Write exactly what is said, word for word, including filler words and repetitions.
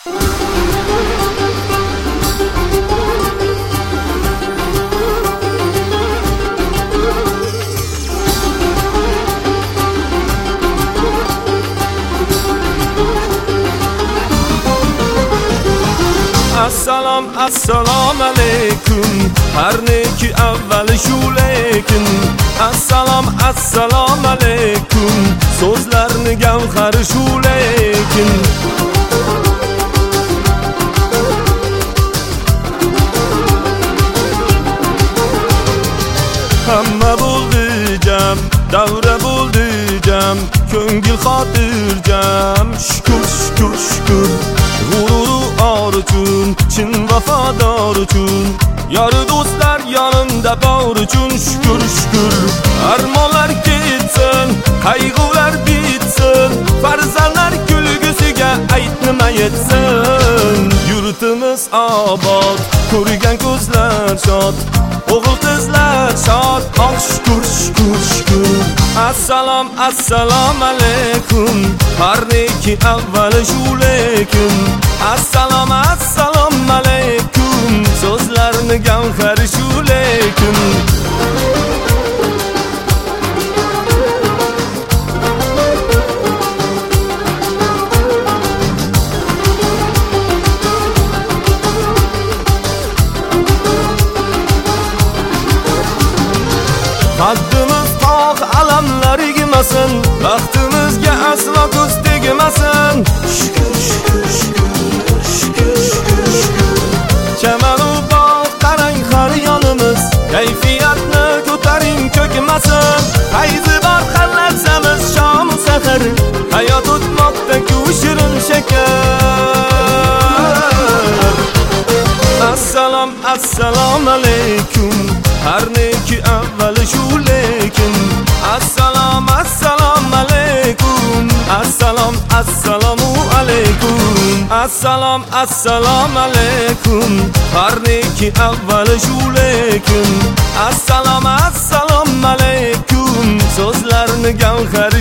Assalom, assalomu alaykum. Har neki avvali shu lekin. Assalom, assalomu alaykum. So'zlarni gavhari shu lekin. Hamma bo'ldi jam, davra bo'ldi jam, ko'ngil xotirjam. Shukr, shukr, shukr. G'ururu or uchun, chin vafodor uchun, yori do'stlar yonimda bor uchun shukr, shukr. Armonlar ketsin, qayg'ular bitsin, farzandlar kulgusiga ayt nima yetsin. Yurtimiz obod, ko'rgan ko'zlar shod, o'g'il qizlar shod. Oh shukr, shukr, shukr. Assalom, assalomu alaykum. Har neki avvali shu lekin. Assalom, assalomu alaykum. So'zlarni gavhari shu lekin. Haddimiz tog' alamlar egmasin, baxtimizga aslo ko'z tegmasin. Shukr, shukr, shukr, shukr, shukr, shukr. Chamanu bog' qarang har yonimiz, kayfiyatni ko'taring cho'kmasin. Fayzi bor xallatsamiz shom sahar, hayot o'tmoqda-ku shirin shakar. Assalom, assalomu alaykum. Har neki avvali shu lekin. Assalom, assalomu alaykum. Assalom, assalomu alaykum. Assalom, assalomu alaykum. Har neki avvali shu lekin. Assalom, assalomu alaykum. So'zlarni gavhari